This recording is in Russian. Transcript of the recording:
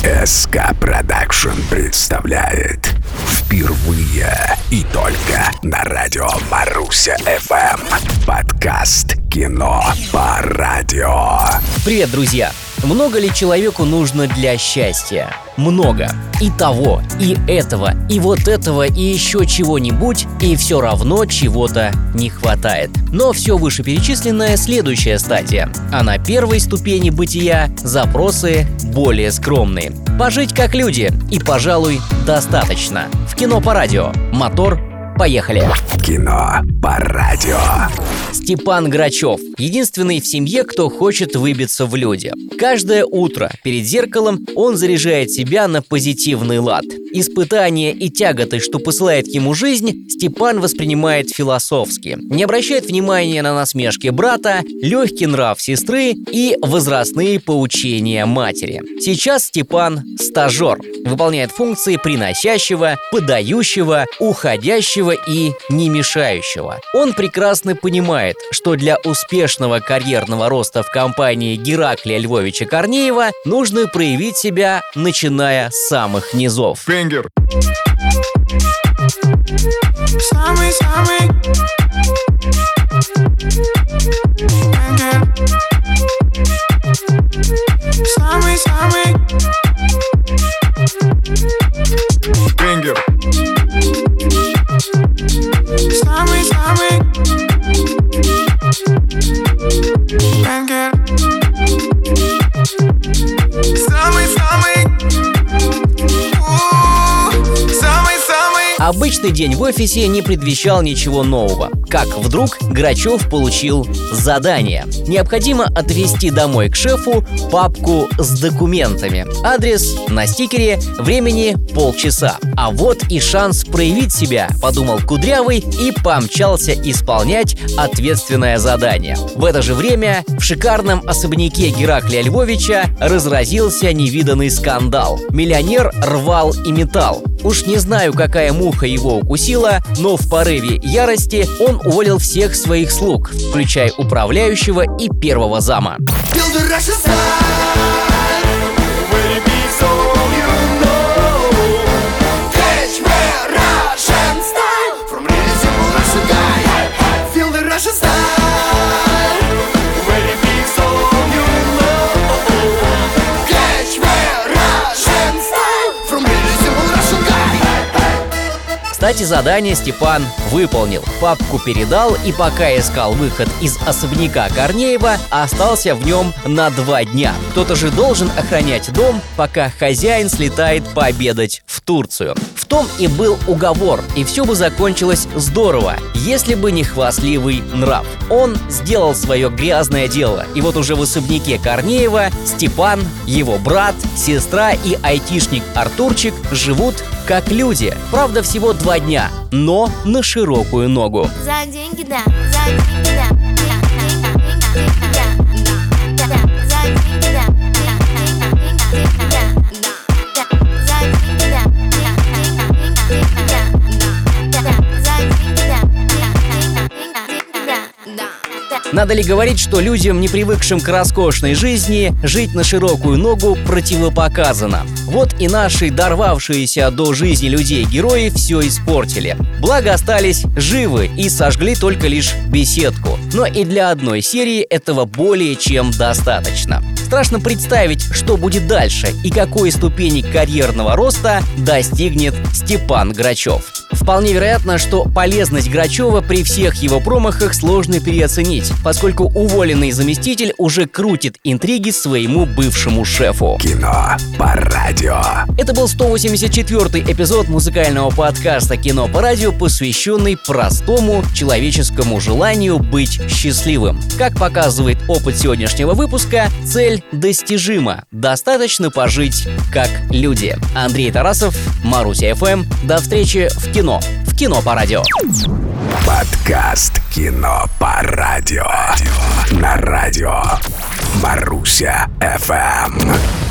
СК Продакшн представляет впервые и только на радио Маруся FM подкаст «Кино по радио». Привет, друзья! Много ли человеку нужно для счастья? Много. И того, и этого, и вот этого, и еще чего-нибудь, и все равно чего-то не хватает. Но все вышеперечисленное — следующая стадия. А на первой ступени бытия запросы более скромные. Пожить как люди, и, пожалуй, достаточно. В кино по радио. Мотор, поехали! Кино по радио. Степан Грачев – единственный в семье, кто хочет выбиться в люди. Каждое утро перед зеркалом он заряжает себя на позитивный лад. Испытания и тяготы, что посылает ему жизнь, Степан воспринимает философски. Не обращает внимания на насмешки брата, легкий нрав сестры и возрастные поучения матери. Сейчас Степан – стажер. Выполняет функции приносящего, подающего, уходящего и не мешающего. Он прекрасно понимает, что для успешного карьерного роста в компании Гераклия Львовича Корнеева нужно проявить себя, начиная с самых низов. Фингер. Самый-самый Самый-самый Фингер. Самый-самый Бенгер. Самый-самый Самый-самый. Обычный день в офисе не предвещал ничего нового. Как вдруг Грачев получил задание. Необходимо отвезти домой к шефу папку с документами. Адрес на стикере, времени полчаса. А вот и шанс проявить себя, подумал Кудрявый и помчался исполнять ответственное задание. В это же время в шикарном особняке Гераклия Львовича разразился невиданный скандал. Миллионер рвал и метал. Уж не знаю, какая муха его укусила, но в порыве ярости он уволил всех своих слуг, включая управляющего и первого зама. Кстати, задание Степан выполнил. Папку передал и пока искал выход из особняка Корнеева, остался в нем на 2 дня. Кто-то же должен охранять дом, пока хозяин слетает пообедать в Турцию. В том и был уговор, и все бы закончилось здорово, если бы не хвастливый нрав. Он сделал свое грязное дело, и вот уже в особняке Корнеева Степан, его брат, сестра и айтишник Артурчик живут как люди. Правда, всего 2 дня, но на широкую ногу. За деньги, да, за деньги, да. Надо ли говорить, что людям, не привыкшим к роскошной жизни, жить на широкую ногу противопоказано? Вот и наши дорвавшиеся до жизни людей герои все испортили. Благо остались живы и сожгли только лишь беседку. Но и для одной серии этого более чем достаточно. Страшно представить, что будет дальше и какой ступени карьерного роста достигнет Степан Грачев. Вполне вероятно, что полезность Грачева при всех его промахах сложно переоценить, поскольку уволенный заместитель уже крутит интриги своему бывшему шефу. Кино по радио. Это был 184-й эпизод музыкального подкаста «Кино по радио», посвященный простому человеческому желанию быть счастливым. Как показывает опыт сегодняшнего выпуска, цель достижима. Достаточно пожить как люди. Андрей Тарасов, Маруся FM. До встречи в кино. В «Кино по радио». Подкаст «Кино по радио». На радио Маруся FM.